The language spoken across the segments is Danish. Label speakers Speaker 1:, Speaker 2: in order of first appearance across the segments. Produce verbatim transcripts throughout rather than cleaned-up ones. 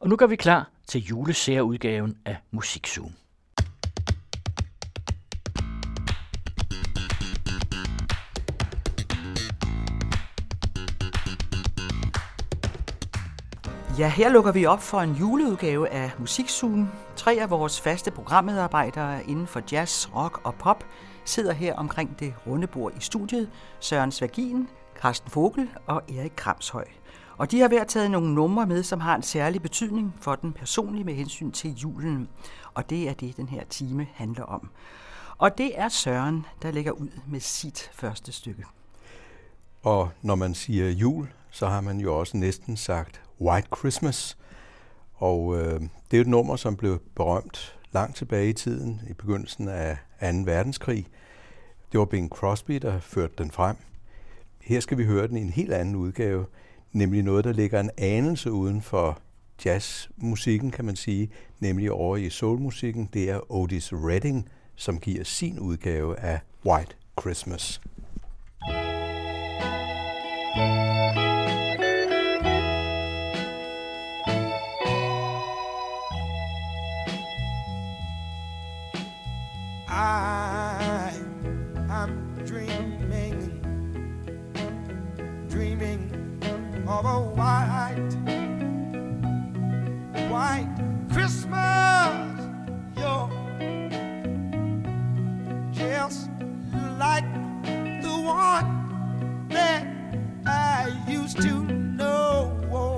Speaker 1: Og nu går vi klar til julesærudgaven af Musikzoom.
Speaker 2: Ja, her lukker vi op for en juleudgave af Musikzoom. Tre af vores faste programmedarbejdere inden for jazz, rock og pop sidder her omkring det runde bord i studiet. Søren Svagin, Carsten Vogel og Erik Kramshøj. Og de har hver taget nogle numre med, som har en særlig betydning for den personlige med hensyn til julen. Og det er det, den her time handler om. Og det er Søren, der lægger ud med sit første stykke.
Speaker 3: Og når man siger jul, så har man jo også næsten sagt White Christmas. Og øh, det er et nummer, som blev berømt langt tilbage i tiden, i begyndelsen af anden verdenskrig. Det var Bing Crosby, der førte den frem. Her skal vi høre den i en helt anden udgave, nemlig noget, der ligger en anelse uden for jazzmusikken, kan man sige, nemlig over i soulmusikken. Det er Otis Redding, som giver sin udgave af White Christmas.
Speaker 4: I, I'm dreaming, dreaming of a white, white Christmas. You're just like the one that I used to know.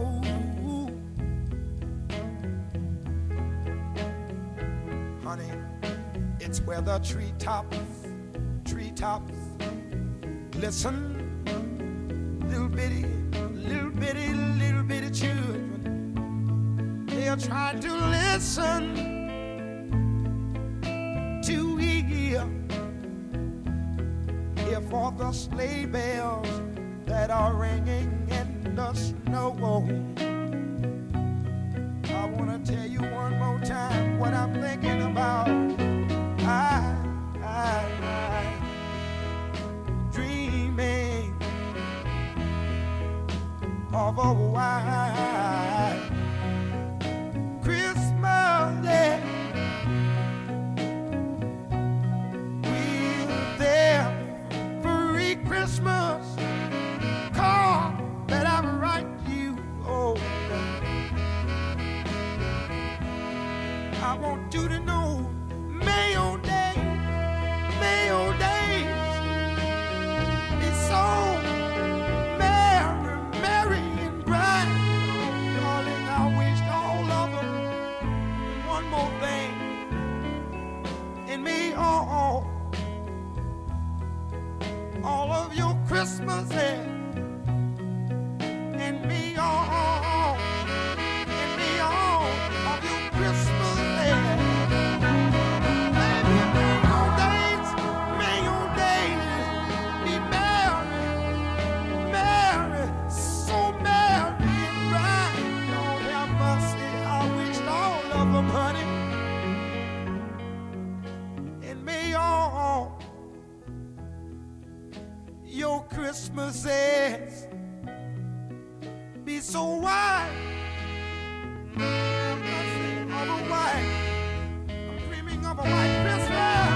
Speaker 4: Honey, it's where the treetops, treetops glisten. Little bitty, little bitty, little bitty children, they are trying to listen to hear, hear for the sleigh bells that are ringing in the snow. I want to tell you one more time what I'm thinking about. I, I, I, dreaming of a white Christmas, yeah, with their free Christmas card that I write you. Oh, I want you to know, Mayo Day, Mayo Days, it's so merry, merry and bright. Darling, I wish all of them one more thing in me, oh, all of your Christmases in me, oh, in me, all of your Christmases. Christmases be so white, of a white, I'm dreaming of a white Christmas,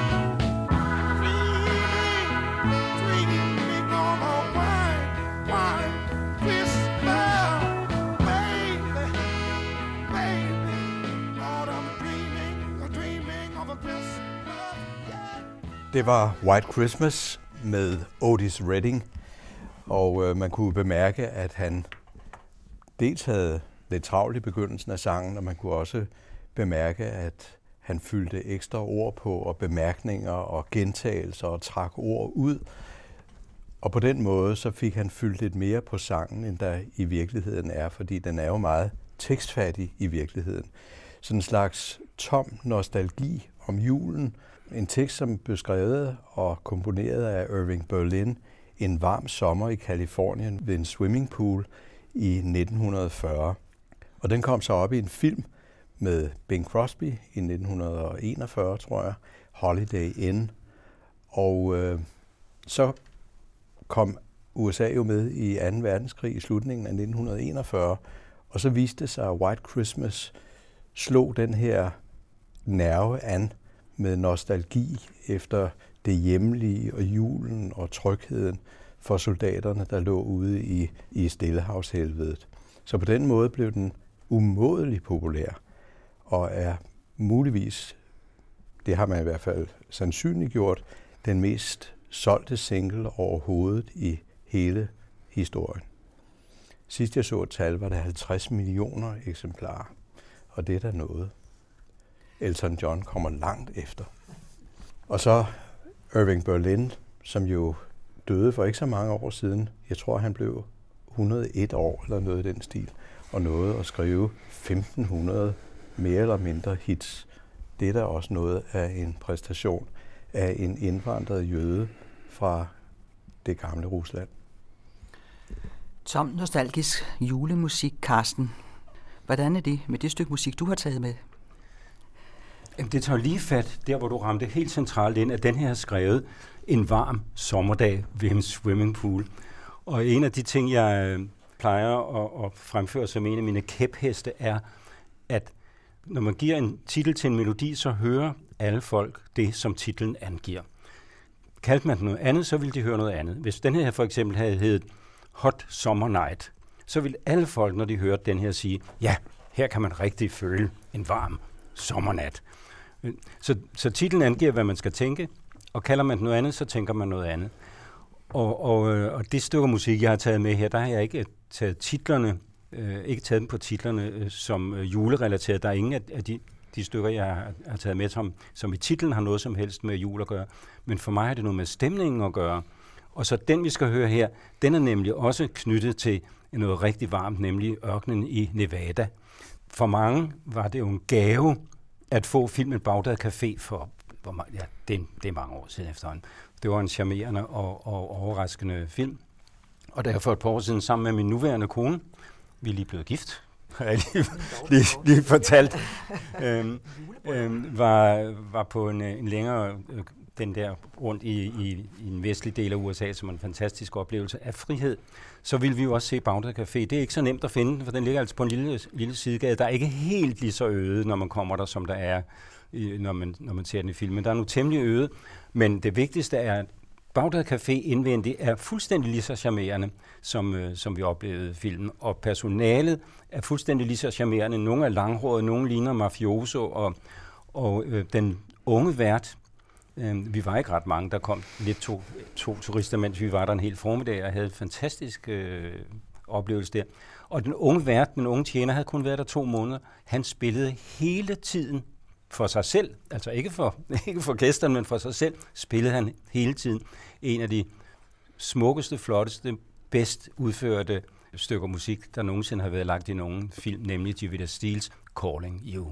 Speaker 4: dreaming, dreaming of a white, white Christmas, baby, baby, Lord, I'm dreaming, dreaming of a Christmas, yeah.
Speaker 3: Det var White Christmas med Otis Redding. Og øh, man kunne bemærke, at han dels havde lidt travlt i begyndelsen af sangen, og man kunne også bemærke, at han fyldte ekstra ord på, og bemærkninger og gentagelser og trak ord ud. Og på den måde så fik han fyldt lidt mere på sangen, end der i virkeligheden er, fordi den er jo meget tekstfattig i virkeligheden. Sådan en slags tom nostalgi om julen. En tekst, som blev skrevet og komponeret af Irving Berlin en varm sommer i Californien ved en swimmingpool i nitten fyrre. Og den kom så op i en film med Bing Crosby i nitten enogfyrre, tror jeg, Holiday Inn. Og øh, så kom U S A jo med i anden verdenskrig i slutningen af nitten enogfyrre, Og så viste det sig, at White Christmas slog den her nerve an med nostalgi efter det hjemlige og julen og trygheden for soldaterne, der lå ude i, i Stillehavshelvedet. Så på den måde blev den umådelig populær og er muligvis, det har man i hvert fald sandsynliggjort, den mest solgte single overhovedet i hele historien. Sidst jeg så et tal, var det halvtreds millioner eksemplarer, og det er da noget. Elton John kommer langt efter. Og så Irving Berlin, som jo døde for ikke så mange år siden. Jeg tror, han blev et hundrede og et år eller noget i den stil, og nåede at skrive femten hundrede mere eller mindre hits. Det er da også noget af en præstation af en indvandret jøde fra det gamle Rusland.
Speaker 2: Tom nostalgisk julemusik, Carsten. Hvordan er det med det stykke musik, du har taget med?
Speaker 5: Jamen, det tager lige fat der, hvor du ramte helt centralt ind, at den her er skrevet en varm sommerdag ved en swimmingpool. Og en af de ting, jeg plejer at, at fremføre som en af mine kæpheste, er, at når man giver en titel til en melodi, så hører alle folk det, som titlen angiver. Kaldte man den noget andet, så ville de høre noget andet. Hvis den her for eksempel havde heddet Hot Summer Night, så ville alle folk, når de hørte den her, sige, ja, her kan man rigtig føle en varm sommernat. Så, så titlen angiver, hvad man skal tænke, og kalder man noget andet, så tænker man noget andet. Og, og, og det stykke musik, jeg har taget med her, der har jeg ikke taget titlerne, øh, ikke taget dem på titlerne øh, som øh, julerelateret. Der er ingen af, af de, de stykker, jeg har, har taget med, som, som i titlen har noget som helst med jul at gøre. Men for mig har det noget med stemningen at gøre. Og så den, vi skal høre her, den er nemlig også knyttet til noget rigtig varmt, nemlig ørkenen i Nevada. For mange var det jo en gave at få filmen Bagdad Café for, hvor, ja, det, er, det er mange år siden efterhånden. Det var en charmerende og, og overraskende film. Og da jeg for et par år siden sammen med min nuværende kone, vi er lige blevet gift, har jeg lige, lige, lige fortalt, øhm, øhm, var, var på en, en længere, øh, den der rundt i, i, i en vestlig del af U S A, som en fantastisk oplevelse af frihed, så ville vi jo også se Bagdad Café. Det er ikke så nemt at finde, for den ligger altså på en lille, lille sidegade. Der er ikke helt lige så øde, når man kommer der, som der er, når man, når man ser den i filmen. Der er nu temmelig øde, men det vigtigste er, at Bagdad Café indvendigt er fuldstændig lige så charmerende, som, øh, som vi oplevede filmen. Og personalet er fuldstændig lige så charmerende. Nogle er langhårede, nogle ligner mafioso, og, og øh, den unge vært, øh, vi var ikke ret mange, der kom lidt to, to turister, mens vi var der en hel formiddag, og havde en fantastisk øh, oplevelse der. Og den unge vært, den unge tjener, havde kun været der to måneder. Han spillede hele tiden for sig selv, altså ikke for, ikke for gæsterne, men for sig selv, spillede han hele tiden en af de smukkeste, flotteste, bedst udførte stykker musik, der nogensinde har været lagt i nogen film, nemlig Jivita Steele's Calling You.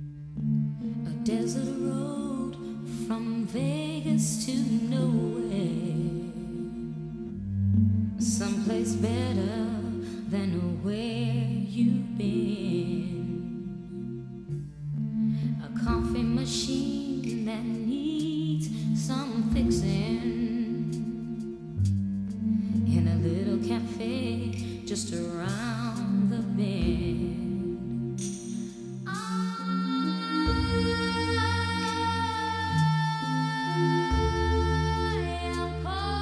Speaker 6: A desert road from Vegas to nowhere, someplace better than where you've been. A coffee machine that needs some fixing, in a little cafe just around the bend. I am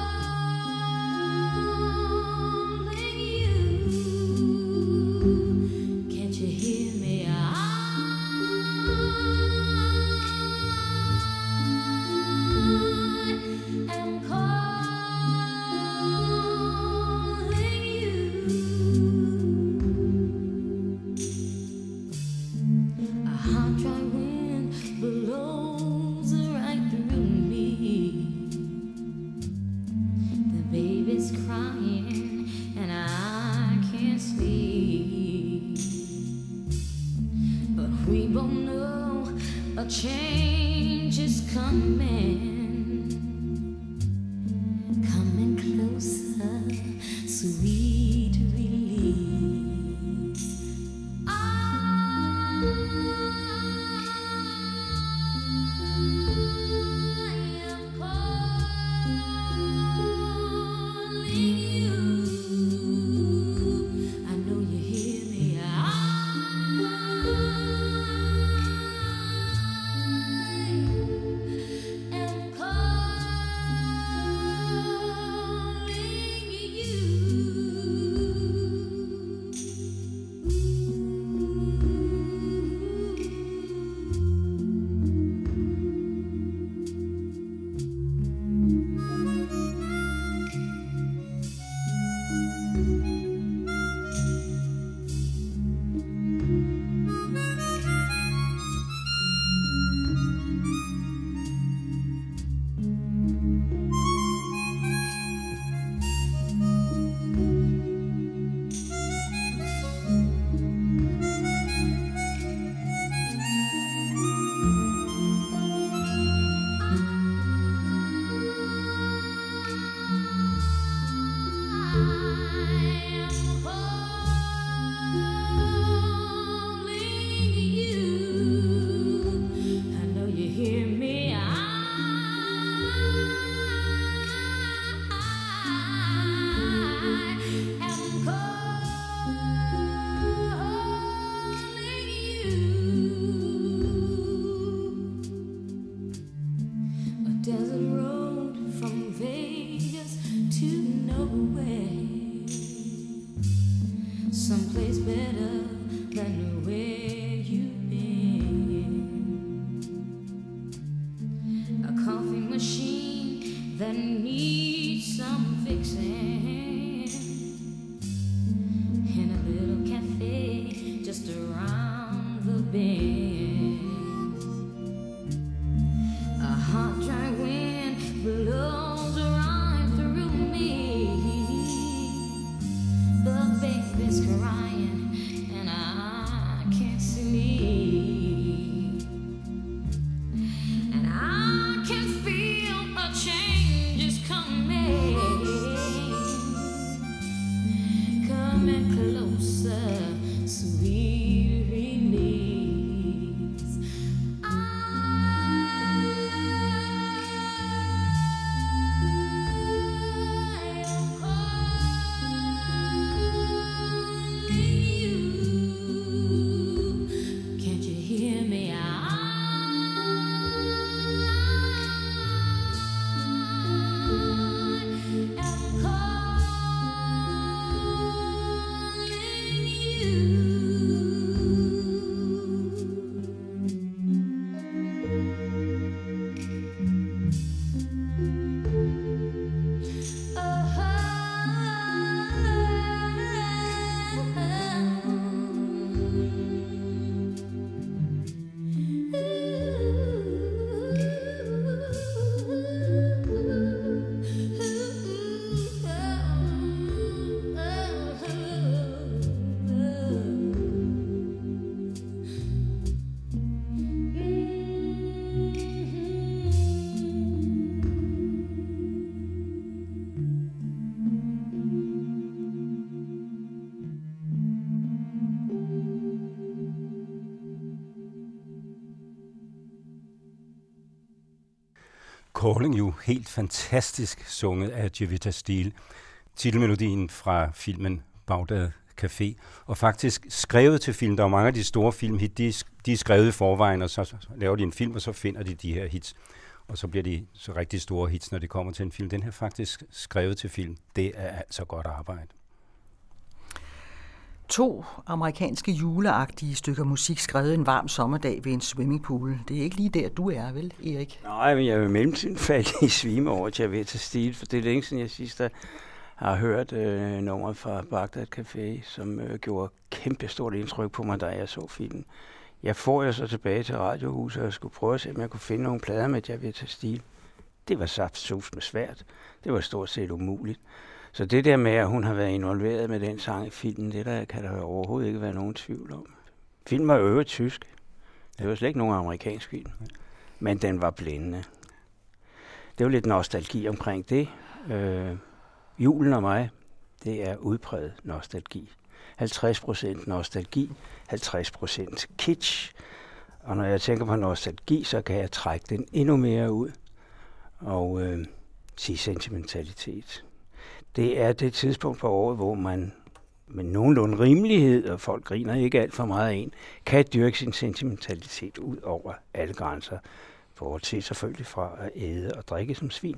Speaker 6: calling you. Can't you hear me? I know you hear me. I just around the bend. A hot dry wind blows right through me. The baby's crying and I can't sleep. And I can feel a change is coming. Coming closer, sweet release. I am calling you. Can't you hear me? I am calling you.
Speaker 5: Calling You, helt fantastisk sunget af Jevetta Steele. Titelmelodien fra filmen Bagdad Café, og faktisk skrevet til film. Der er mange af de store filmhit, de, de er skrevet i forvejen, og så, så laver de en film, og så finder de de her hits. Og så bliver de så rigtig store hits, når de kommer til en film. Den her faktisk skrevet til film. Det er altså godt arbejde.
Speaker 2: To amerikanske juleagtige stykker musik skrevet en varm sommerdag ved en swimmingpool. Det er ikke lige der, du er, vel, Erik?
Speaker 7: Nej, men jeg er jo i mellemtiden faldet i svime over Jevetta Steele, for det er længe siden, jeg sidst har hørt øh, nummeret fra Bagdad Café, som øh, gjorde kæmpe stort indtryk på mig, da jeg så filmen. Jeg får jo så tilbage til Radiohuset og skulle prøve at se, om jeg kunne finde nogle plader med Jevetta Steele. Det var saftsus med svært. Det var stort set umuligt. Så det der med, at hun har været involveret med den sang i filmen, det der kan der overhovedet ikke være nogen tvivl om. Filmen var øvrigt tysk. Det var slet ikke nogen amerikansk film. Men den var blændende. Det var lidt nostalgi omkring det. Øh, julen og mig, det er udpræget nostalgi. halvtreds procent nostalgi, halvtreds procent kitsch. Og når jeg tænker på nostalgi, så kan jeg trække den endnu mere ud og øh, sige sentimentalitet. Det er det tidspunkt på året, hvor man med nogenlunde rimelighed, og folk griner ikke alt for meget af en, kan dyrke sin sentimentalitet ud over alle grænser, bortset selvfølgelig fra at æde og drikke som svin.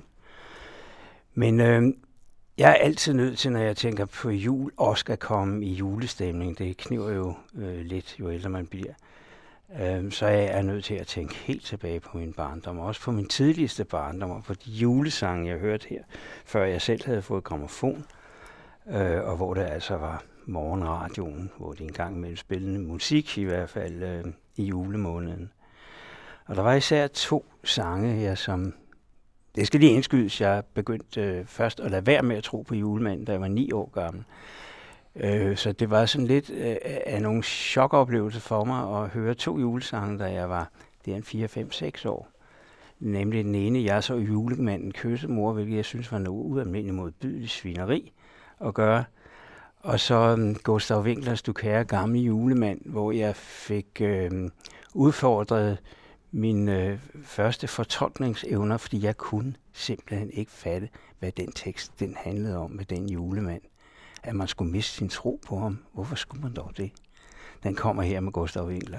Speaker 7: Men øh, jeg er altid nødt til, når jeg tænker på jul, også skal komme i julestemning. Det kniver jo øh, lidt, jo ældre man bliver. Øh, så jeg er nødt til at tænke helt tilbage på min barndom, også på min tidligste barndom, og på de julesange, jeg hørte her, før jeg selv havde fået grammofon, øh, og hvor det altså var morgenradioen, hvor de engang imellem spillede musik, i hvert fald øh, i julemåneden. Og der var især to sange her, som... Det skal lige indskydes, jeg begyndte øh, først at lade være med at tro på julemanden, da jeg var ni år gammel. Øh, så det var sådan lidt øh, af nogle chokoplevelser for mig at høre to julesange, da jeg var der en fire, fem, seks år. Nemlig den ene, jeg så julemanden kysse mor, hvilket jeg synes var noget ualmindeligt modbydeligt svineri at gøre. Og så um, Gustav Winklers Du kære gamle julemand, hvor jeg fik øh, udfordret mine øh, første fortolkningsevner, fordi jeg kunne simpelthen ikke fatte, hvad den tekst den handlede om med den julemand. At man skulle miste sin tro på ham. Hvorfor skulle man dog det? Den kommer her med Gustav Winkler.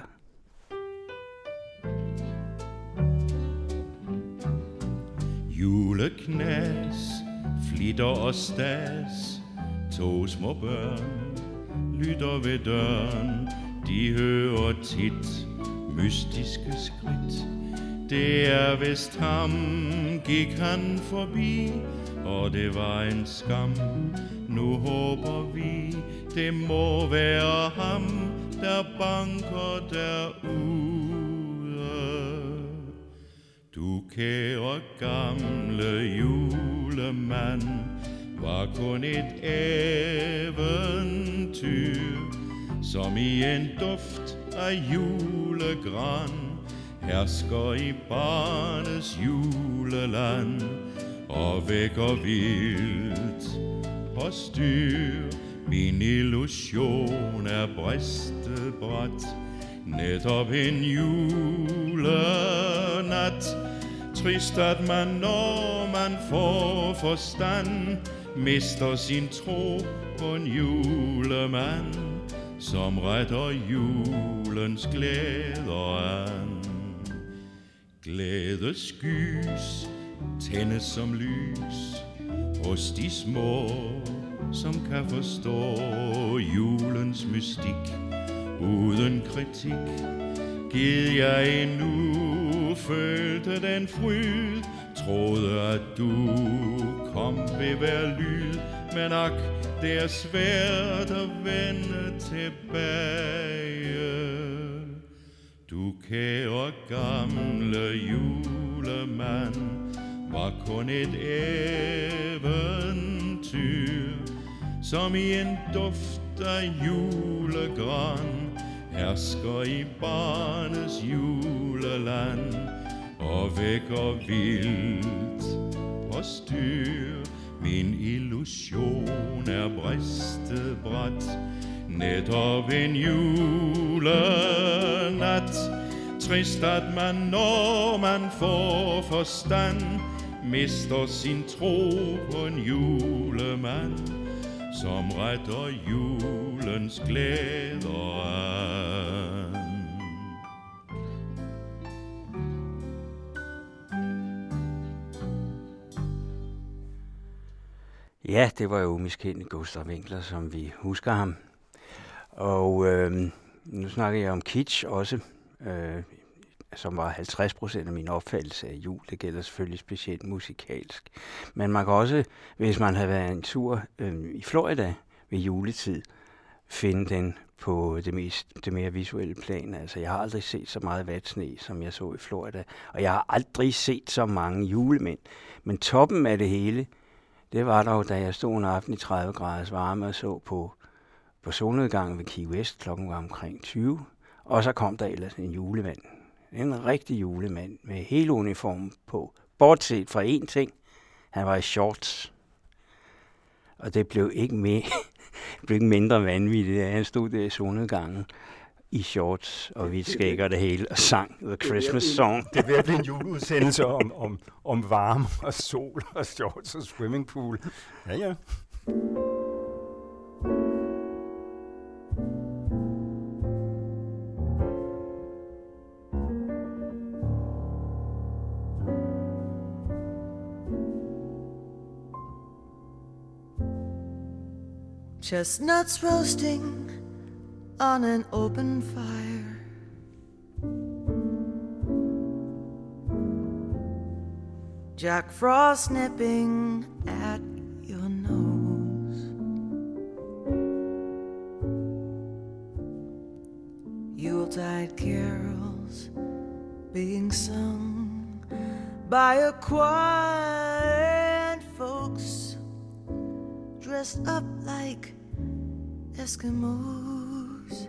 Speaker 8: Juleknas, flitter og stas, to små børn lytter ved døren. De hører tit mystiske skridt. Det er vist ham, gik han forbi, og det var en skam. Nu håber vi, det må være ham, der banker derude. Du kære gamle julemand var kun et eventyr, som i en duft af julegran hersker i barnets juleland og vækker vildt og styr. Min illusion er bristet bræt, netop en julenat. Trist at man, når man får forstand, mister sin tro på en julemand, som retter julens glæder an. Glædeskys tændes som lys hos de små, som kan forstå julens mystik uden kritik. Gid jeg endnu følte den fryd, troede at du kom ved hver lyd, men ak, det er svært at vende tilbage. Du kære gamle julemand var kun et eventyr, som i en duft af julegran hersker i barnets juleland og vækker vildt og styr. Min illusion er bristet bræt, netop en julenat. Trist at man, når man får forstand, mister sin tro på en julemand, som retter julens glæder an.
Speaker 7: Ja, det var jo umiskendeligt Gustav Winckler, som vi husker ham. Og øh, nu snakker jeg om kitsch også, øh, som var halvtreds procent af min opfattelse af jul. Det gælder selvfølgelig specielt musikalsk. Men man kan også, hvis man har været en tur øh, i Florida ved juletid, finde den på det, mest, det mere visuelle plan. Altså, jeg har aldrig set så meget vatsne, som jeg så i Florida. Og jeg har aldrig set så mange julemænd. Men toppen af det hele, det var dog, da jeg stod en aften i tredive graders varme og så på, på solnedgangen ved Key West. Klokken var omkring tyve. Og så kom der ellers en julemand. En rigtig julemand med hele uniformen på. Bortset fra én ting. Han var i shorts. Og det blev ikke, mere, blev ikke mindre vanvittigt. Han stod der i solnedgangen i shorts og hvidt skæg og det hele og sang The Christmas Song.
Speaker 5: Det er ved at blive en juleudsendelse om, om, om varme og sol og shorts og swimmingpool. Ja, ja.
Speaker 9: Chestnuts roasting on an open fire. Jack Frost nipping at your nose. Yuletide carols being sung by a choir and folks dressed up like Eskimos.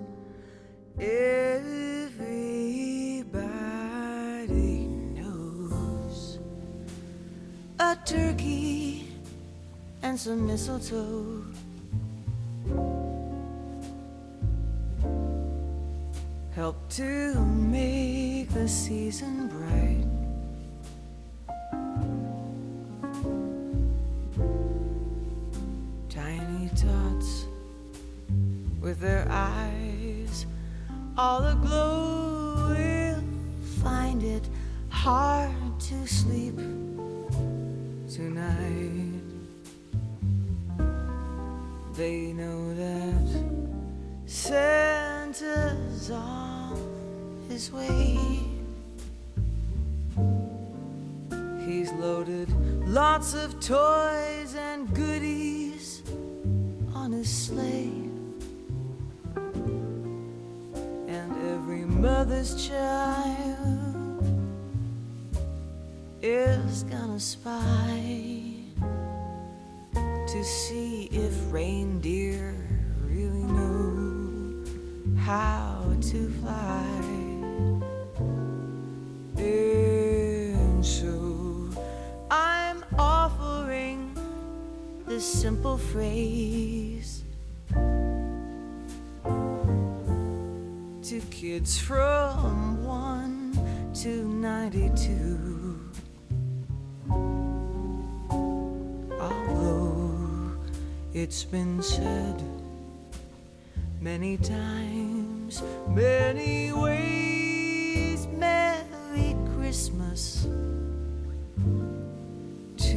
Speaker 9: Everybody knows a turkey and some mistletoe help to make the season bright. Tiny tots with their eyes all aglow will find it hard to sleep tonight. They know that Santa's on his way. He's loaded lots of toys and goodies on his sleigh. mother's child is gonna spy to see if reindeer really know how to fly. And so I'm offering this simple phrase to kids from one to ninety-two. Although it's been said many times, many ways, Merry Christmas to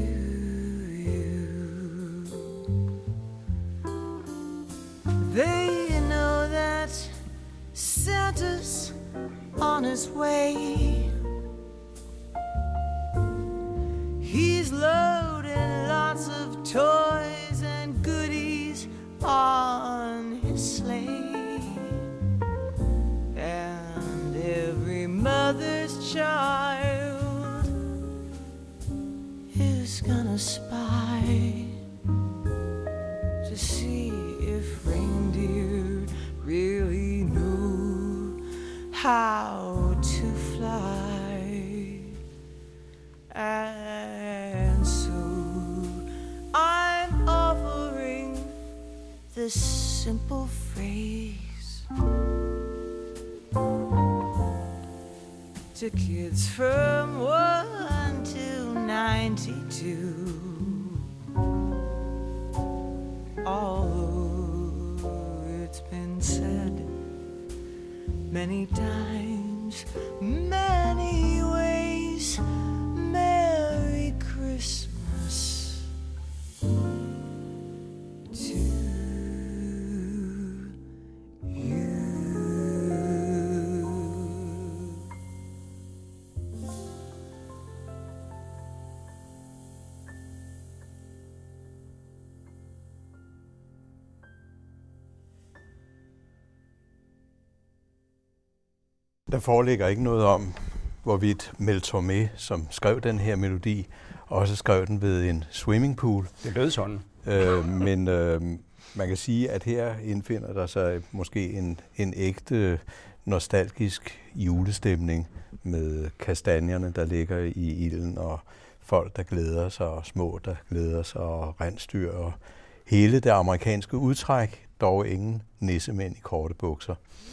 Speaker 9: you. They know that Santa's on his way. He's loading lots of toys and goodies on his sleigh. And every mother's child is gonna spy to see if reindeer really know how to fly. And so I'm offering this simple phrase to kids from one to ninety-two. Although it's been said many times, many ways, Merry Christmas to you.
Speaker 3: Der foreligger ikke noget om, hvorvidt Mel Tormé, som skrev den her melodi, også skrev den ved en swimmingpool.
Speaker 5: Det lød sådan.
Speaker 3: Øh, men øh, man kan sige, at her indfinder der sig måske en, en ægte nostalgisk julestemning med kastanjerne, der ligger i ilden, og folk, der glæder sig, og små, der glæder sig, og rensdyr, og hele det amerikanske udtræk, dog ingen nissemænd i korte bukser.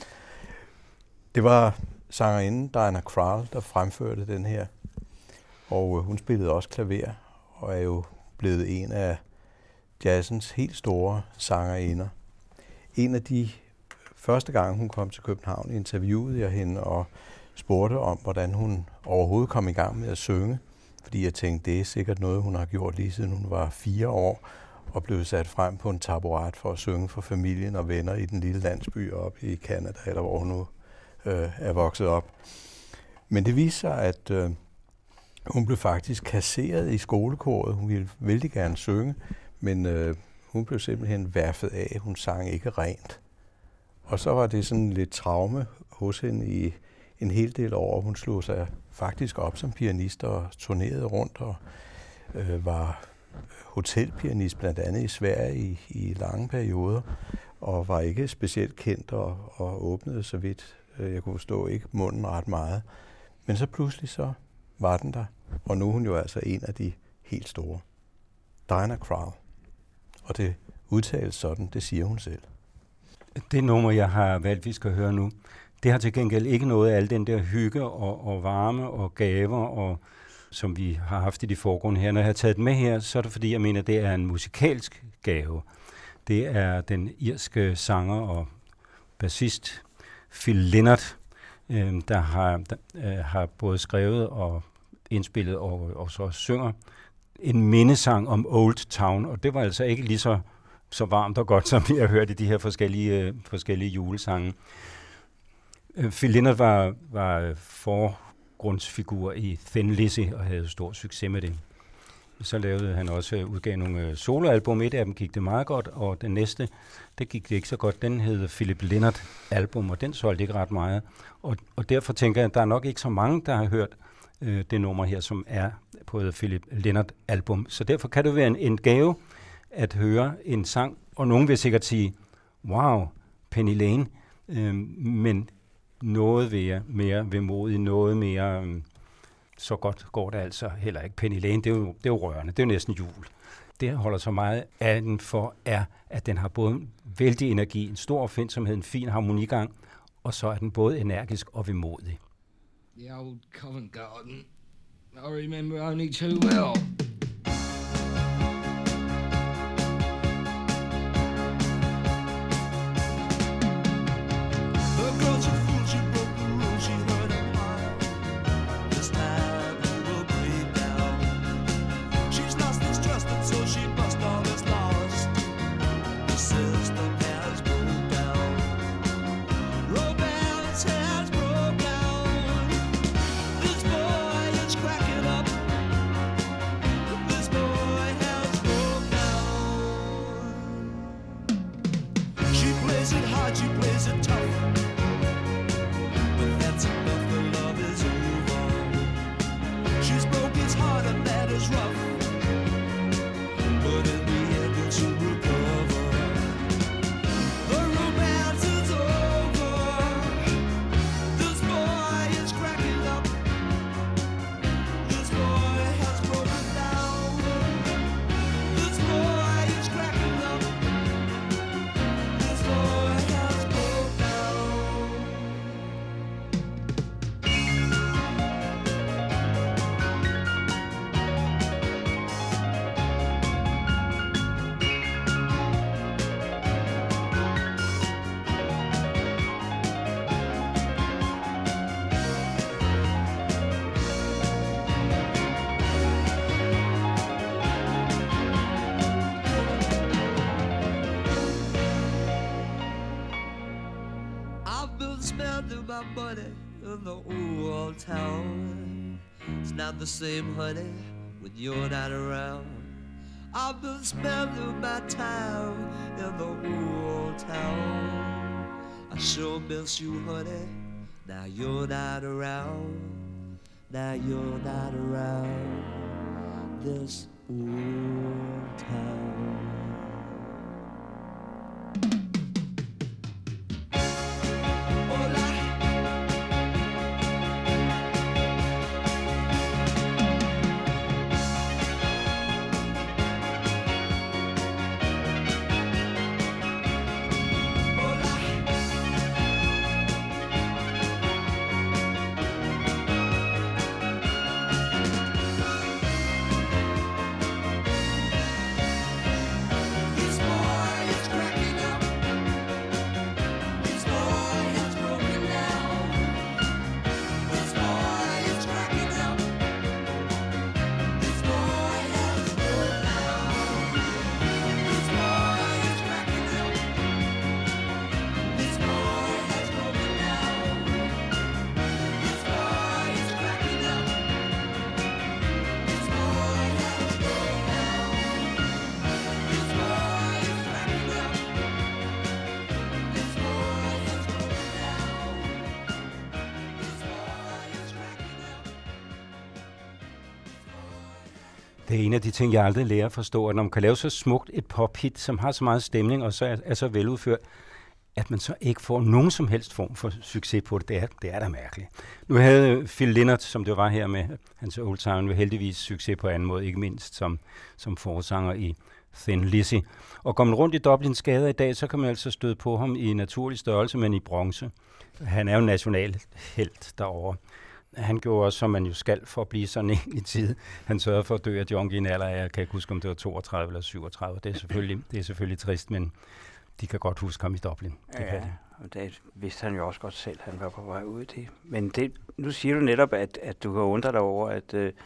Speaker 3: Det var sangerinden Diana Krall, der fremførte den her, og hun spillede også klaver, og er jo blevet en af jazzens helt store sangerinder. En af de første gange, hun kom til København, interviewede jeg hende og spurgte om, hvordan hun overhovedet kom i gang med at synge, fordi jeg tænkte, det er sikkert noget, hun har gjort lige siden hun var fire år, og blev sat frem på en taburet for at synge for familien og venner i den lille landsby oppe i Canada, eller hvor hun nu øh, er vokset op. Men det viste sig, at øh, hun blev faktisk kasseret i skolekoret. Hun ville vældig gerne synge, men øh, hun blev simpelthen værfet af. Hun sang ikke rent. Og så var det sådan lidt traume hos hende i en hel del år. Hun slog sig faktisk op som pianist og turnerede rundt og øh, var hotelpianist blandt andet i Sverige i, i lange perioder, og var ikke specielt kendt og, og åbnede så vidt. Jeg kunne forstå ikke munden ret meget. Men så pludselig så var den der, og nu er hun jo altså en af de helt store. Diana Krall. Og det udtales sådan, det siger hun selv.
Speaker 5: Det nummer, jeg har valgt, vi skal høre nu, det har til gengæld ikke noget af al den der hygge og, og varme og gaver, og, som vi har haft i de forgrunde her. Når jeg har taget den med her, så er det fordi, jeg mener, det er en musikalsk gave. Det er den irske sanger og bassist Phil Lynott, øh, der, har, der øh, har både skrevet og indspillet og, og så synger en mindesang om Old Town, og det var altså ikke lige så, så varmt og godt, som vi har hørt i de her forskellige, øh, forskellige julesange. Øh, Phil Lynott var, var forgrundsfigur i Thin Lizzy og havde stor succes med det. Så lavede han også, udgav nogle soloalbum. Et af dem gik det meget godt, og den næste, det gik det ikke så godt. Den hed Philip Lynott album, og den solgte ikke ret meget. Og, og derfor tænker jeg, at der er nok ikke så mange, der har hørt øh, det nummer her, som er på et Philip Lynott album. Så derfor kan det være en, en gave at høre en sang, og nogen vil sikkert sige, wow, Penny Lane, øh, men noget mere, mere vemodigt, noget mere... Øh, så godt går det altså heller ikke. Penny Lane, det er jo, det er jo rørende, det er jo næsten jul. Det, jeg holder så meget af den for, er, at den har både en vældig energi, en stor opfindsomhed, en fin harmonigang, og så er den både energisk og vemodig.
Speaker 10: The old Covent Garden, I remember only too well.
Speaker 9: In the old town, it's not the same, honey, when you're not around. I've been spending my time in the old town. I sure miss you, honey. Now you're not around. Now you're not around this old town.
Speaker 5: Det er en af de ting, jeg aldrig lærer at forstå, at når man kan lave så smukt et pophit, som har så meget stemning og så er, er så veludført, at man så ikke får nogen som helst form for succes på det, det er, det er da mærkeligt. Nu havde Phil Lynott, som det var her med hans Old Town, heldigvis succes på anden måde, ikke mindst som, som forsanger i Thin Lizzy. Og går man rundt i Dublins gader i dag, så kan man altså støde på ham i naturlig størrelse, men i bronze. Han er jo national helt derovre. Han gjorde også, som man jo skal for at blive sådan en i tid. Han sørgede for at dø af junkie i en alder af, jeg kan ikke huske, om det var toogtredive eller syvogtredive. Det er selvfølgelig, det er selvfølgelig trist, men de kan godt huske ham i Dublin. Det
Speaker 7: ja,
Speaker 5: kan de.
Speaker 7: Og det vidste han jo også godt selv, han var på vej ud til. Men det, nu siger du netop, at, at du kan undre dig over, at, øh,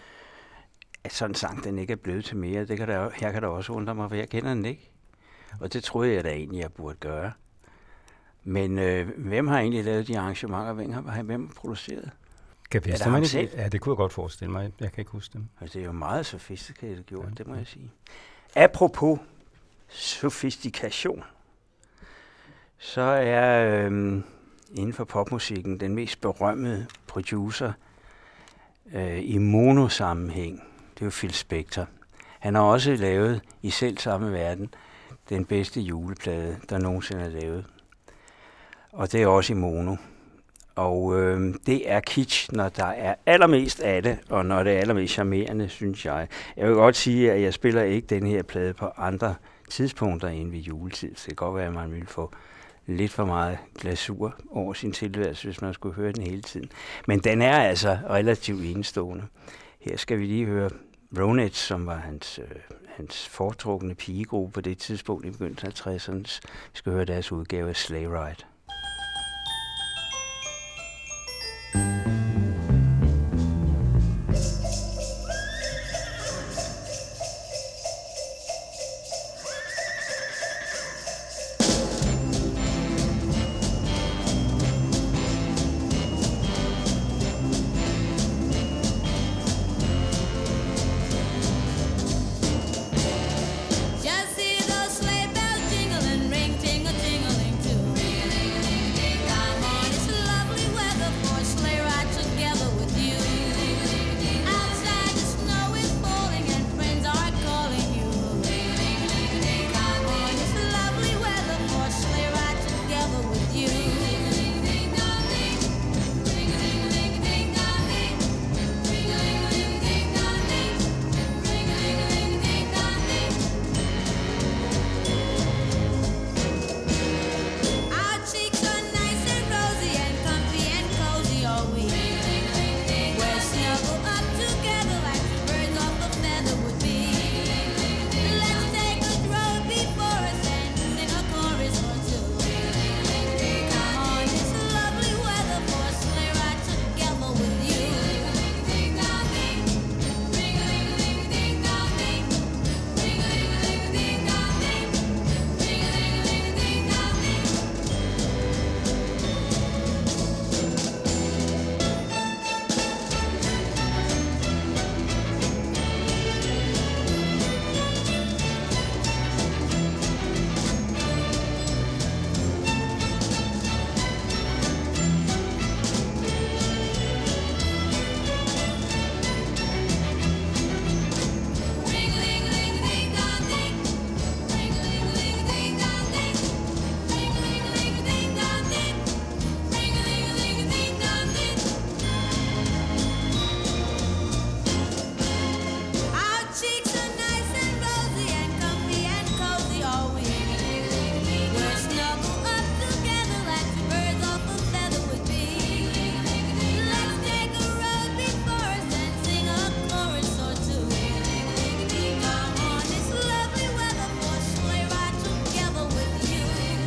Speaker 7: at sådan en sang, den ikke er blevet til mere. Det kan der, jeg kan da også undre mig, for jeg kender den ikke. Og det troede jeg da egentlig, jeg burde gøre. Men øh, hvem har egentlig lavet de arrangementer? Hvem har, hvem har produceret?
Speaker 5: Kan
Speaker 7: Er det
Speaker 5: det
Speaker 7: ham
Speaker 5: man
Speaker 7: selv?
Speaker 5: ikke? Ja, det kunne jeg godt forestille mig. Jeg kan ikke huske dem.
Speaker 7: Altså, det er jo meget sofistikeret gjort, ja. Det må jeg sige. Apropos sofistikation, så er øhm, inden for popmusikken den mest berømmede producer øh, i monosammenhæng, det er jo Phil Spector. Han har også lavet i selv samme verden den bedste juleplade, der nogensinde er lavet. Og det er også i mono. Og øh, det er kitsch, når der er allermest af det, og når det er allermest charmerende, synes jeg. Jeg vil godt sige, at jeg spiller ikke den her plade på andre tidspunkter end ved juletid. Så det kan godt være, at man ville få lidt for meget glasur over sin tilværelse, hvis man skulle høre den hele tiden. Men den er altså relativt enestående. Her skal vi lige høre Ronettes, som var hans, øh, hans foretrukne pigegruppe på det tidspunkt i begyndelsen af halvtredserne. Vi skal høre deres udgave af Sleigh Ride.
Speaker 6: Just hear those sleigh bells jingling, ring, tingle, tingling too. Come on, it's lovely weather for a sleigh ride together with you. Outside the snow is falling and friends are calling you. Come on, it's lovely weather for a sleigh ride together with you. Our cheeks are nice and rosy and comfy and cozy all week. We're snuggled up together like two birds off a feather would be. Let's take a road before us and sing a chorus or two. Come on, it's lovely weather for a sleigh ride together with you. Our cheeks are nice and rosy and comfy and cozy all week. We're snuggled up together like two birds off a feather would be. Let's take a road before us and sing a chorus or two. Come on, it's lovely weather for a sleigh ride together with you.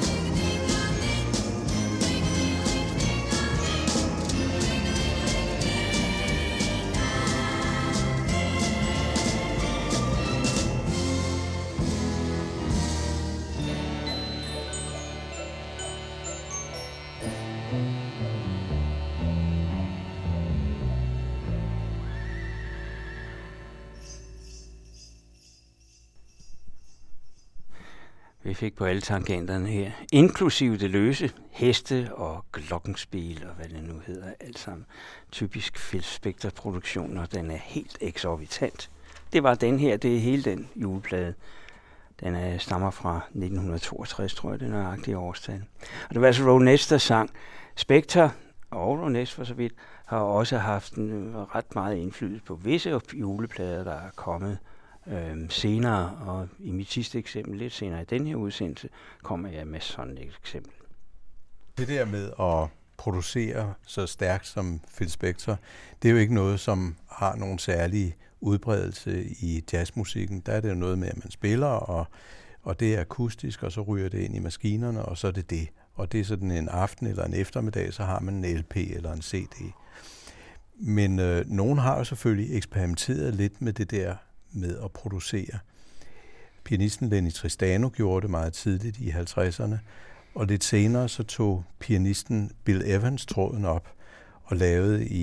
Speaker 7: Vi fik på alle tangenterne her, inklusive det løse, heste og glockenspil og hvad det nu hedder, alt sammen typisk Phil Spector-produktion, og den er helt eksorbitant. Det var den her, det er hele den juleplade. Den er, stammer fra nitten toogtres, tror jeg, det er nøjagtige årstal. Og det var altså Ronettes, der sang. Spector og Ronettes for så vidt har også haft en ret meget indflydelse på visse juleplader, der er kommet Øhm, senere, og i mit sidste eksempel, lidt senere i den her udsendelse, kommer jeg med sådan et eksempel.
Speaker 3: Det der med at producere så stærkt som Phil Spector, det er jo ikke noget, som har nogen særlig udbredelse i jazzmusikken. Der er det jo noget med, at man spiller, og, og det er akustisk, og så ryger det ind i maskinerne, og så er det det. Og det er sådan en aften eller en eftermiddag, så har man en L P eller en C D. Men øh, nogen har jo selvfølgelig eksperimenteret lidt med det der med at producere. Pianisten Lenny Tristano gjorde det meget tidligt i halvtredserne, og lidt senere så tog pianisten Bill Evans tråden op og lavede i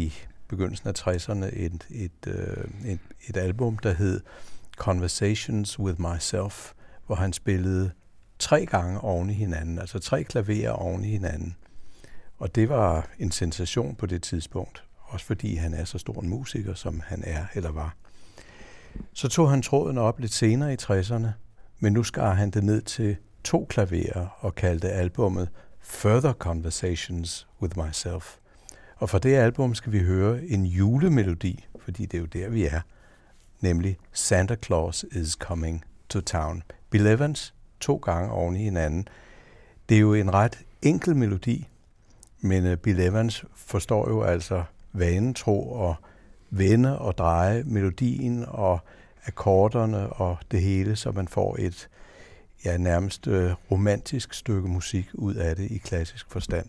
Speaker 3: begyndelsen af tresserne et, et, øh, et, et album, der hed Conversations with Myself, hvor han spillede tre gange oven i hinanden, altså tre klaverer oven i hinanden. Og det var en sensation på det tidspunkt, også fordi han er så stor en musiker, som han er eller var. Så tog han tråden op lidt senere i tresserne, men nu skar han det ned til to klaverer og kaldte albummet Further Conversations with Myself. Og fra det album skal vi høre en julemelodi, fordi det er jo der, vi er, nemlig Santa Claus is Coming to Town. Bill Evans, to gange oven i hinanden. Det er jo en ret enkel melodi, men Bill Evans forstår jo altså vanen tro at vende og dreje melodien og akkorderne og det hele, så man får et ja, nærmest øh, romantisk stykke musik ud af det i klassisk forstand.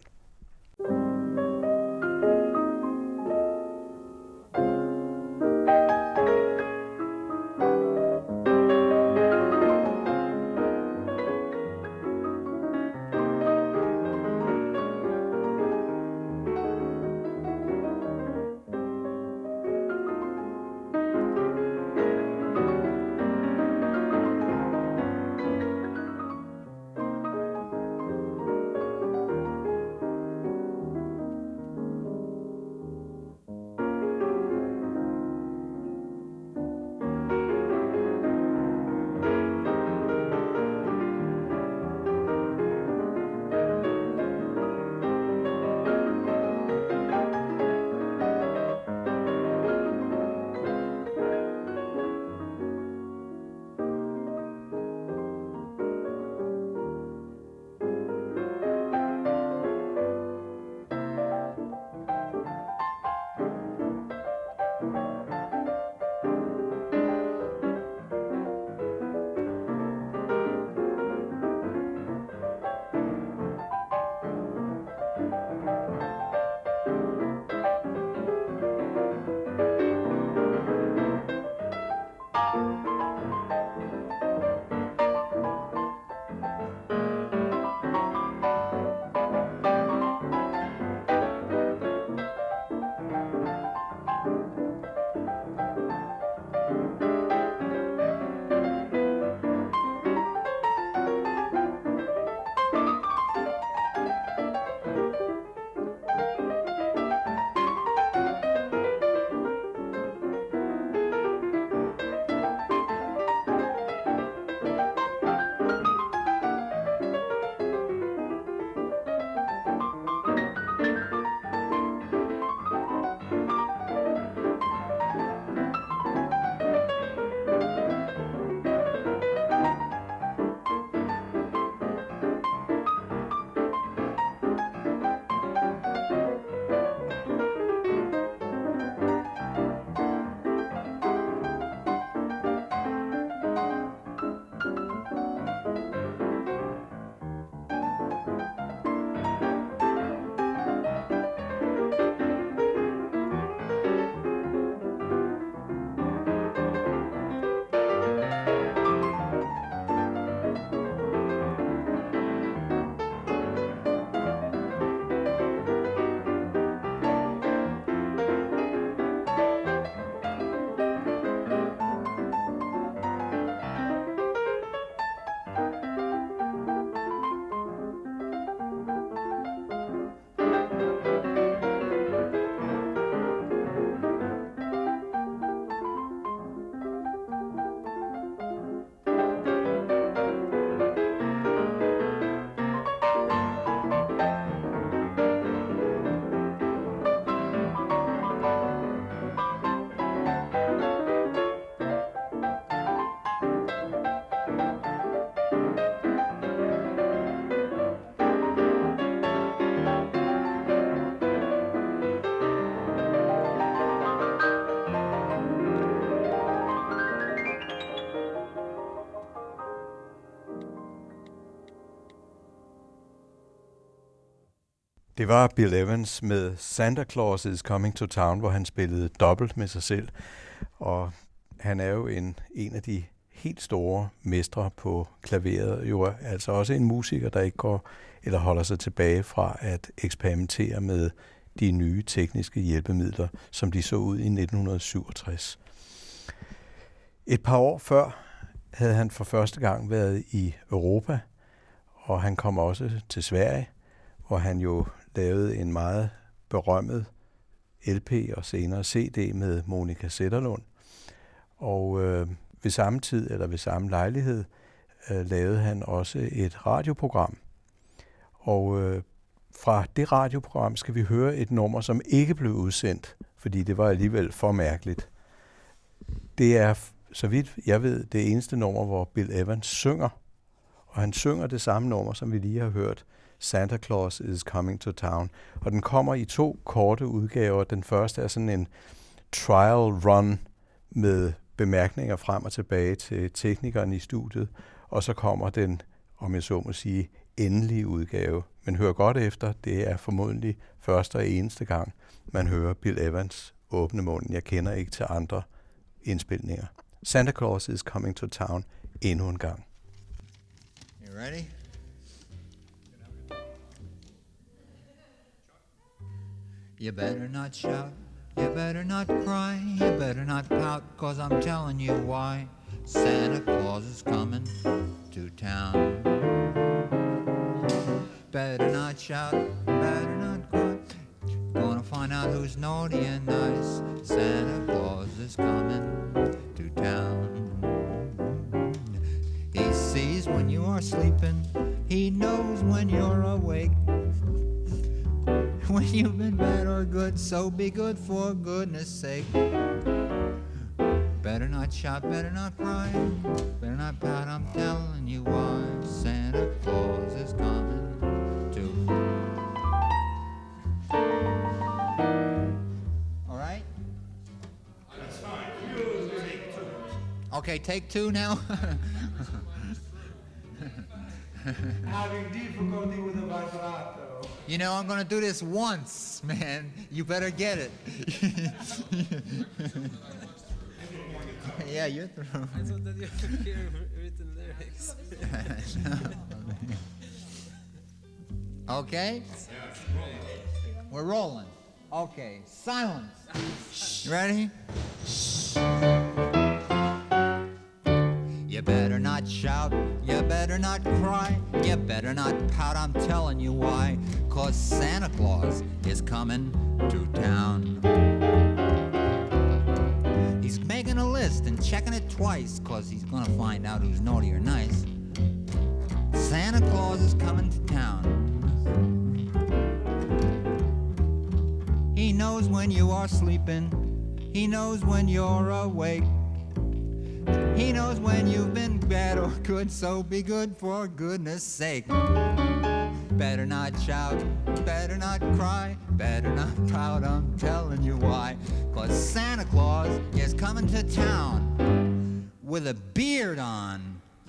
Speaker 3: Det var Bill Evans med Santa Claus is Coming to Town, hvor han spillede dobbelt med sig selv. Og han er jo en, en af de helt store mestre på klaveret, jo altså også en musiker, der ikke går eller holder sig tilbage fra at eksperimentere med de nye tekniske hjælpemidler, som de så ud i nitten syvogtres. Et par år før havde han for første gang været i Europa, og han kom også til Sverige, hvor han jo lavede en meget berømmet L P og senere C D med Monica Zetterlund. Og øh, ved samme tid, eller ved samme lejlighed, øh, lavede han også et radioprogram. Og øh, fra det radioprogram skal vi høre et nummer, som ikke blev udsendt, fordi det var alligevel for mærkeligt. Det er, så vidt jeg ved, det eneste nummer, hvor Bill Evans synger. Og han synger det samme nummer, som vi lige har hørt, Santa Claus is Coming to Town. Og den kommer i to korte udgaver. Den første er sådan en trial run med bemærkninger frem og tilbage til teknikeren i studiet. Og så kommer den, om jeg så må sige, endelige udgave. Men hør godt efter, det er formodentlig første og eneste gang, man hører Bill Evans åbne munden. Jeg kender ikke til andre indspilninger. Santa Claus is Coming to Town endnu en gang.
Speaker 11: You ready? You better not shout, you better not cry, you better not pout, 'cause I'm telling you why. Santa Claus is coming to town. Better not shout, better not cry, gonna find out who's naughty and nice. Santa Claus is coming to town. He sees when you are sleeping, he knows when you're awake. When you've been bad or good, so be good for goodness sake. Better not shout, better not cry, better not pout, I'm telling you why. Santa Claus is coming to. All right? That's fine. Okay, take two now.
Speaker 4: Having difficulty with the vibrato.
Speaker 11: You know, I'm gonna do this once, man. You better get it. Yeah, you're through.
Speaker 12: I thought that you could hear written lyrics.
Speaker 11: Okay? We're rolling. Okay, silence. You ready? You better not shout, you better not cry, you better not pout, I'm telling you why. 'Cause Santa Claus is coming to town. He's making a list and checking it twice, 'cause he's gonna find out who's naughty or nice. Santa Claus is coming to town. He knows when you are sleeping, he knows when you're awake. He knows when you've been bad or good, so be good for goodness sake. Better not shout, better not cry, better not pout, I'm telling you why. 'Cause Santa Claus is coming to town with a beard on.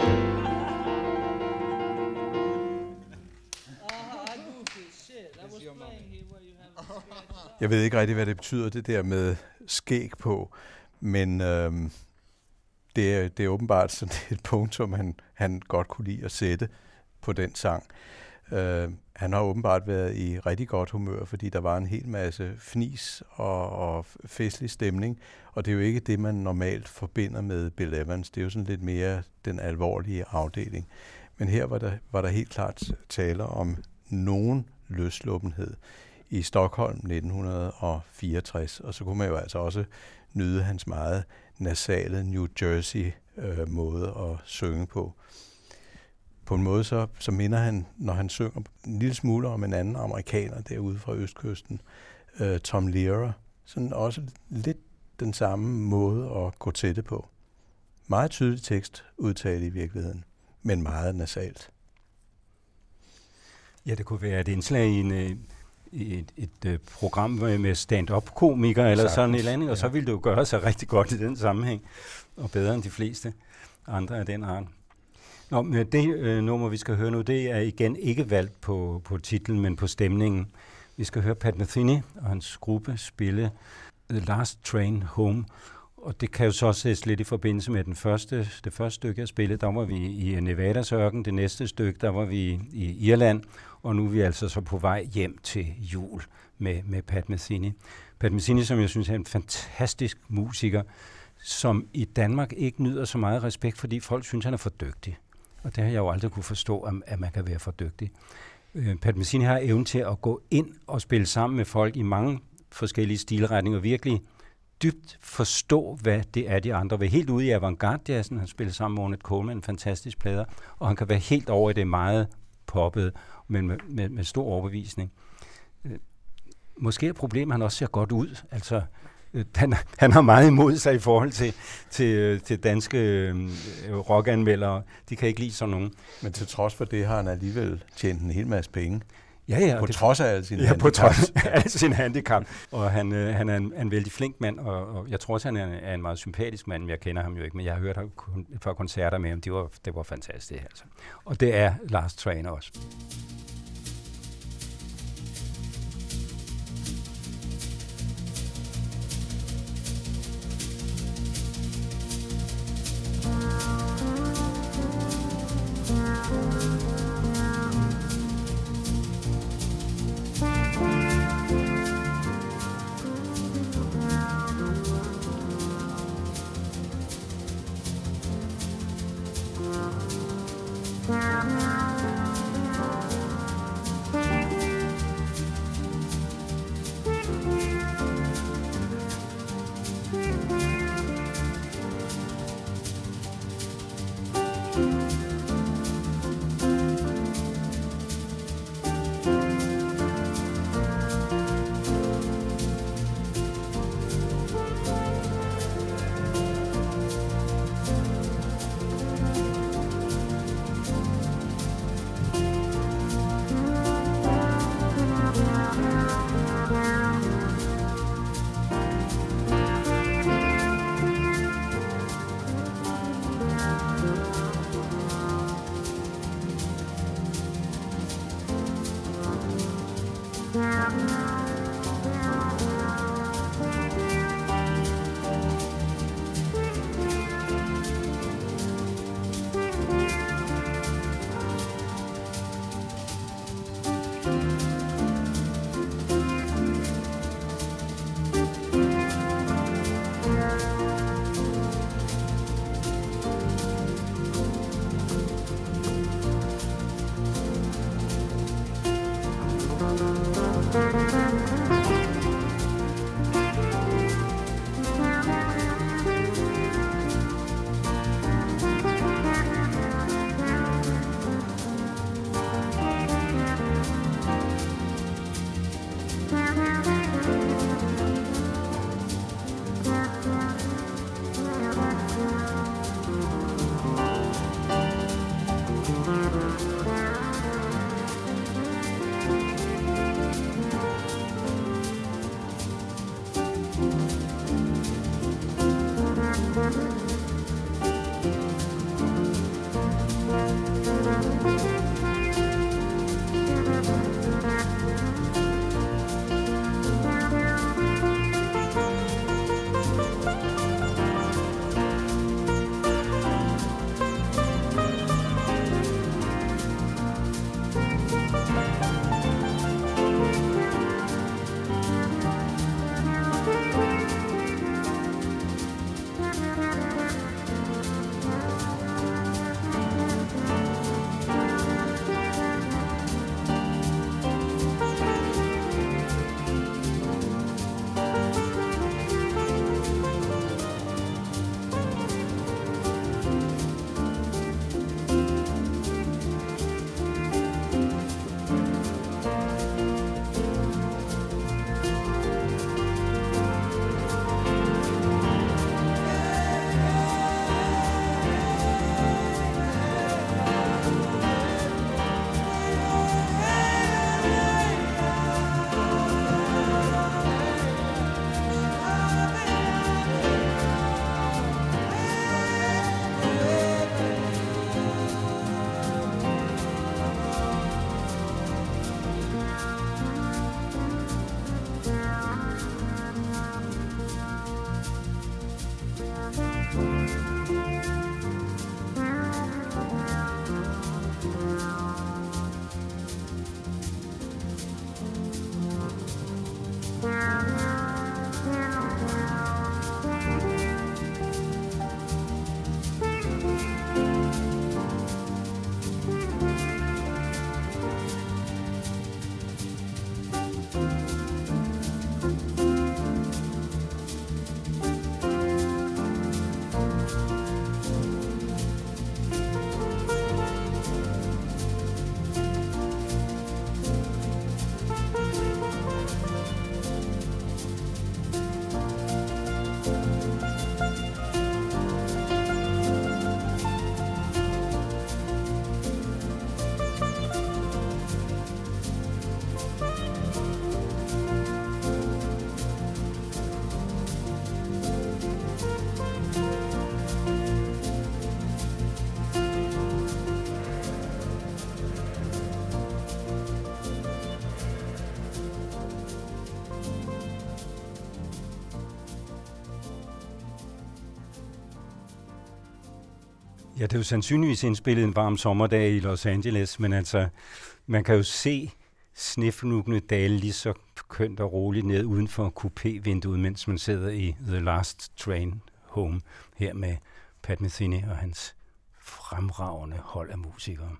Speaker 3: Jeg ved ikke rigtig, hvad det betyder, det der med skæg på, men øhm, det, er, det er åbenbart sådan et punktum, han, han godt kunne lide at sætte på den sang. Øh, han har åbenbart været i rigtig godt humør, fordi der var en hel masse fnis og, og festlig stemning, og det er jo ikke det, man normalt forbinder med Bill Evans. Det er jo sådan lidt mere den alvorlige afdeling. Men her var der, var der helt klart tale om nogen løsluppenhed i Stockholm nitten fireogtres, og så kunne man jo altså også nyde hans meget nasale New Jersey øh, måde at synge på. På en måde så, så minder han, når han synger en lille smule om en anden amerikaner derude fra østkysten, øh, Tom Lehrer, sådan også lidt den samme måde at gå til det på. Meget tydelig tekst udtale i virkeligheden, men meget nasalt.
Speaker 5: Ja, det kunne være et indslag i en, et, et, et program med stand-up-komikere eller sådan et eller andet, og så ville det jo gøre sig rigtig godt i den sammenhæng, og bedre end de fleste andre af den art. Nå, men det øh, nummer, vi skal høre nu, det er igen ikke valgt på, på titlen, men på stemningen. Vi skal høre Pat Metheny og hans gruppe spille The Last Train Home, Og det kan jo så ses lidt i forbindelse med den første, det første stykke, jeg spillede. Der var vi i Nevadas ørken. Det næste stykke, der var vi i Irland. Og nu er vi altså så på vej hjem til jul med, med Pat Metheny. Pat Metheny, som jeg synes er en fantastisk musiker, som i Danmark ikke nyder så meget respekt, fordi folk synes, han er for dygtig. Og det har jeg jo aldrig kunne forstå, at man kan være for dygtig. Pat Metheny har evnen til at gå ind og spille sammen med folk i mange forskellige stilretninger, virkelig dybt forstå, hvad det er, de andre vil. Helt ude i avantgarde-jazzen, han spiller sammen med Ornette Coleman, en fantastisk plader, og han kan være helt over i det meget poppet, men med, med, med stor overbevisning. Måske er problemet, at han også ser godt ud. Altså, han, han har meget imod sig i forhold til, til, til danske øh, rockanmeldere. De kan ikke lide sådan nogen.
Speaker 3: Men til trods for det har han alligevel tjent en hel masse penge.
Speaker 5: Ja, ja.
Speaker 3: På
Speaker 5: det,
Speaker 3: trods af al sin
Speaker 5: ja,
Speaker 3: handicap.
Speaker 5: på trods af al sin handicap. Og han, øh, han er en, en vældig flink mand, og, og jeg tror også, han er en, er en meget sympatisk mand, men jeg kender ham jo ikke, men jeg har hørt ham et par koncerter med ham. Det var, det var fantastisk, altså. Og det er Lars Trainer også. Ja, det er jo sandsynligvis indspillet en varm sommerdag i Los Angeles, men altså, man kan jo se snefnuggende dale lige så kønt og roligt ned uden for coupé-vinduet, mens man sidder i The Last Train Home her med Pat Metheny og hans fremragende hold af musikere.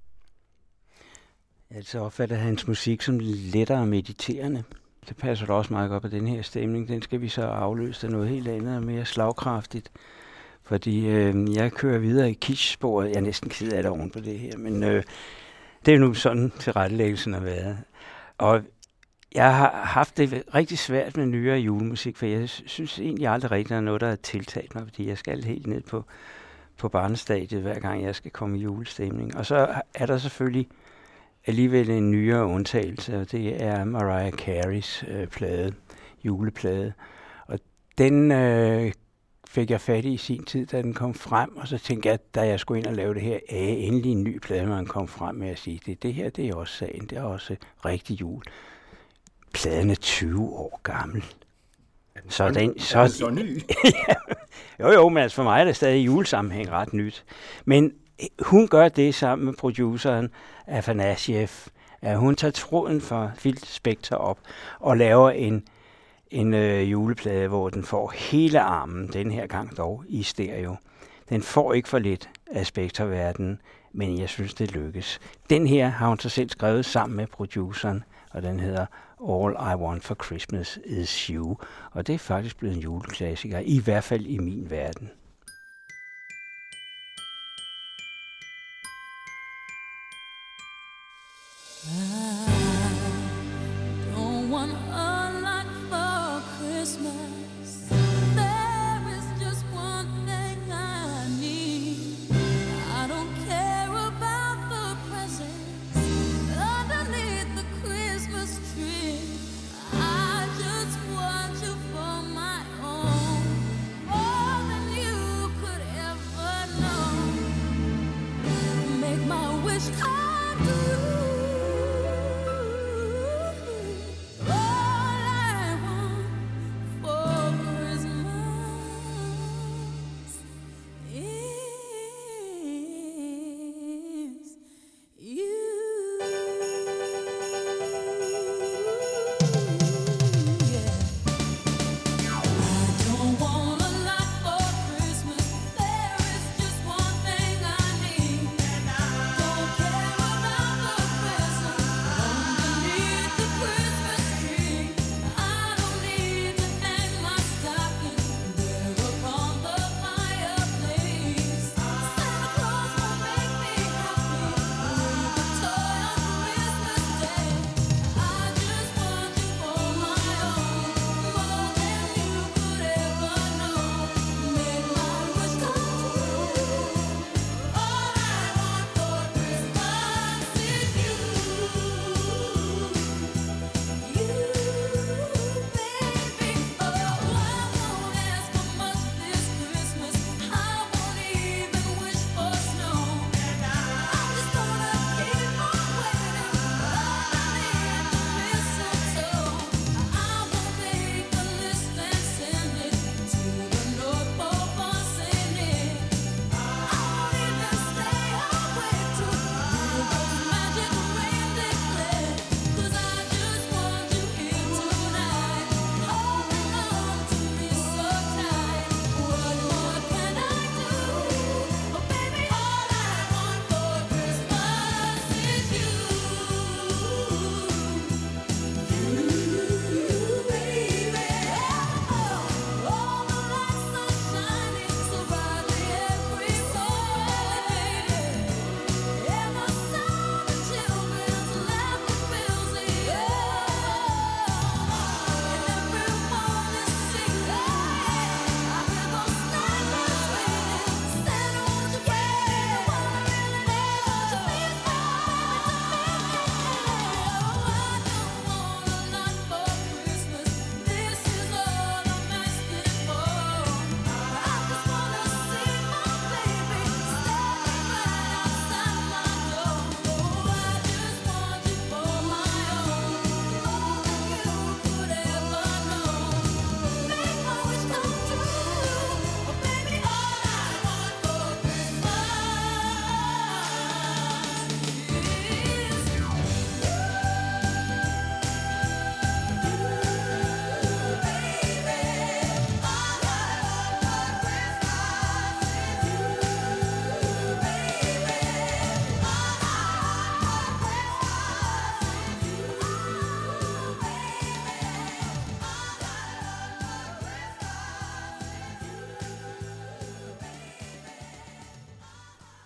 Speaker 7: Altså opfatter hans musik som lettere mediterende. Det passer da også meget godt på den her stemning. Den skal vi så afløse af noget helt andet og mere slagkraftigt. Fordi øh, jeg kører videre i Kish-sporet. Jeg er næsten ked af det oven på det her, men øh, det er nu sådan tilrettelæggelsen har været. Og jeg har haft det rigtig svært med nyere julemusik, for jeg synes egentlig aldrig rigtig, der er noget, der har tiltalt mig, fordi jeg skal helt ned på, på barnestadiet, hver gang jeg skal komme i julestemning. Og så er der selvfølgelig alligevel en nyere undtagelse, og det er Mariah Careys øh, plade, juleplade. Og den øh, fik jeg fat i i sin tid, da den kom frem, og så tænkte jeg, da jeg skulle ind og lave det her, er endelig en ny plade, man kom frem med at sige, det, det her, det er også sagen, det er også rigtig jul. Pladen er tyve år gammel. Så den, så,
Speaker 5: er så ny?
Speaker 7: Ja, jo, jo, men altså for mig er det stadig i julesammenhæng ret nyt. Men hun gør det sammen med produceren Afanasieff, at hun tager tråden fra Phil Spector op og laver en, en øh, juleplade, hvor den får hele armen, den her gang dog i stereo. Den får ikke for lidt af Spector-verdenen, men jeg synes, det lykkes. Den her har hun så selv skrevet sammen med produceren, og den hedder All I Want for Christmas Is You. Og det er faktisk blevet en juleklassiker, i hvert fald i min verden.
Speaker 6: Don't want a lot for Christmas. There is just one thing I need. I don't care about the presents underneath the Christmas tree. I just want you for my own, more than you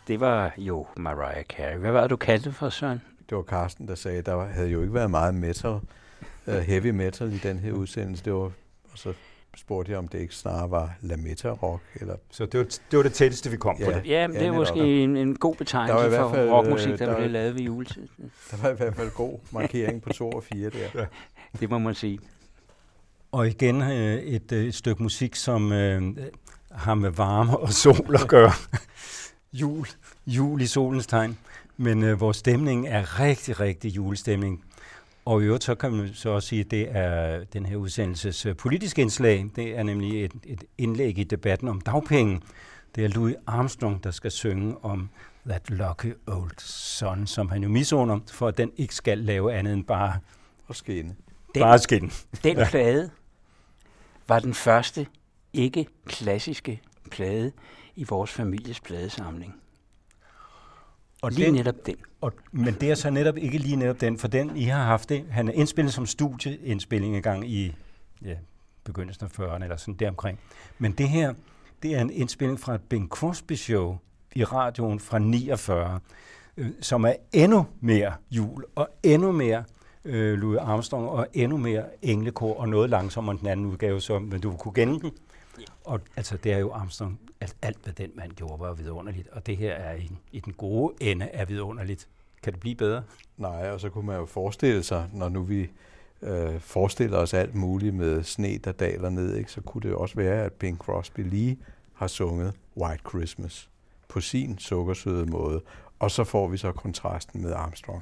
Speaker 7: Det var jo Mariah Carey. Hvad var det, du kaldte for, Søren?
Speaker 3: Det var Carsten, der sagde, at der havde jo ikke været meget metal, uh, heavy metal i den her udsendelse. Det var, og så spurgte jeg, om det ikke snarere var la metal rock. Eller...
Speaker 5: Så det var, det var det tætteste, vi kom
Speaker 3: ja,
Speaker 5: på det.
Speaker 7: Ja, men det er måske en, en god betegnelse for fald, rockmusik, der, der blev lavet ved juletid.
Speaker 3: Der var i hvert fald god markering på to og fire der.
Speaker 7: Ja. Det må man sige.
Speaker 5: Og igen øh, et, et stykke musik, som øh, har med varme og sol at gøre. Jul, jul i solens tegn. Men øh, vores stemning er rigtig, rigtig julestemning. Og i øvrigt så kan man så også sige, at det er den her udsendelses øh, politiske indslag. Det er nemlig et, et indlæg i debatten om dagpenge. Det er Louis Armstrong, der skal synge om That Lucky Old Son, som han jo misunder, for at den ikke skal lave andet end bare
Speaker 3: at skinne.
Speaker 7: Den,
Speaker 5: bare skinne.
Speaker 7: Den plade var den første ikke-klassiske plade i vores families pladesamling. Og lige den, netop den.
Speaker 5: Og, men det er så netop ikke lige netop den, for den, I har haft det, han er indspillet som studieindspilling en gang i ja, begyndelsen af fyrrerne, eller sådan deromkring. Men det her, det er en indspilling fra et Bing Crosby-show i radioen fra niogfyrre, øh, som er endnu mere jul, og endnu mere øh, Louis Armstrong, og endnu mere englekor, og noget langsommere end den anden udgave, så, men du kunne kende den. Ja. Og altså, det er jo Armstrong. Alt, alt, hvad den mand gjorde, var vidunderligt, og det her er i, i den gode ende af vidunderligt. Kan det blive bedre?
Speaker 3: Nej, og så kunne man jo forestille sig, når nu vi øh, forestiller os alt muligt med sne, der daler ned, ikke, så kunne det også være, at Bing Crosby lige har sunget White Christmas på sin sukkersøde måde, og så får vi så kontrasten med Armstrong.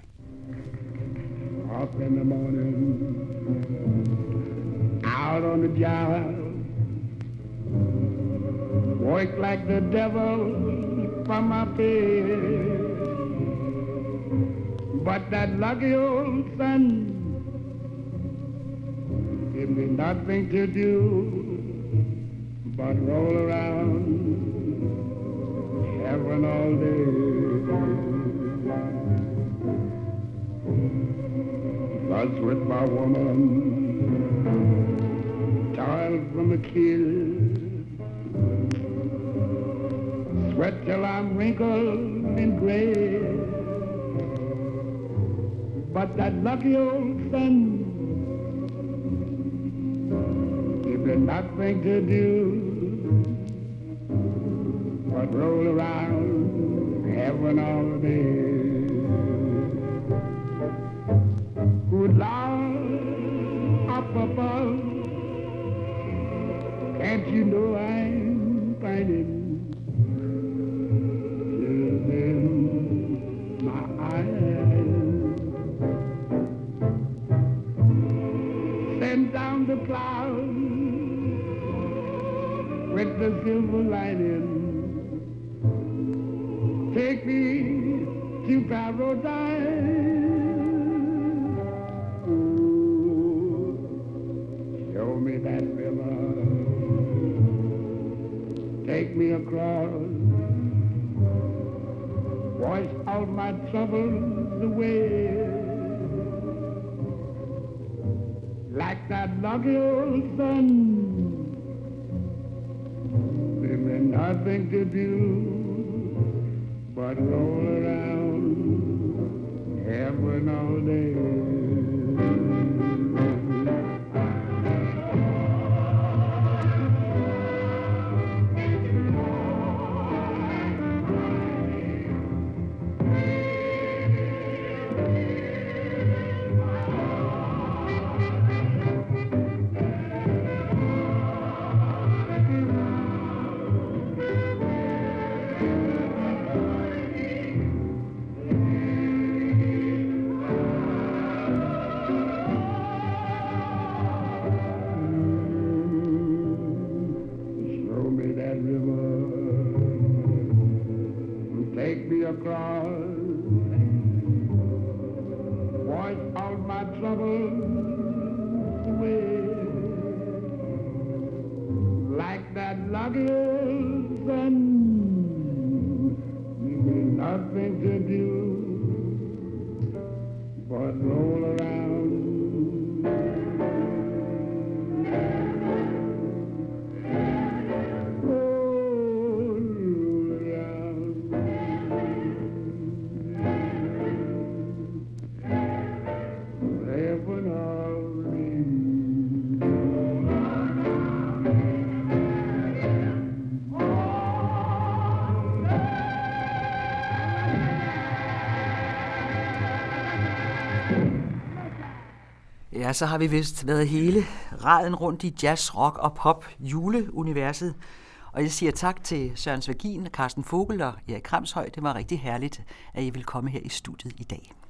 Speaker 13: Up in the morning, out on the job, work like the devil from my bed, but that lucky old son give me nothing to do but roll around heaven all day. Fuss with my woman, toil from a kill, sweat till I'm wrinkled and gray, but that lucky old son give me nothing to do but roll around heaven all day. Good Lord, up above, can't you know I'm finding the clouds with the silver lining, take me to paradise. Ooh, show me that river, take me across, wash all my troubles away. Like that lucky old son, there be nothing to do but roll around heaven all day.
Speaker 2: Ja, så har vi vist været hele raden rundt i jazz, rock og pop juleuniverset. Og jeg siger tak til Søren Svagin, Carsten Vogel og Erik Kramshøj. Det var rigtig herligt, at I ville komme her i studiet i dag.